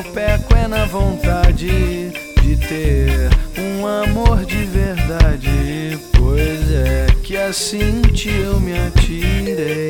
peco é na vontade de ter um amor de verdade. Pois é que assim eu me atirei.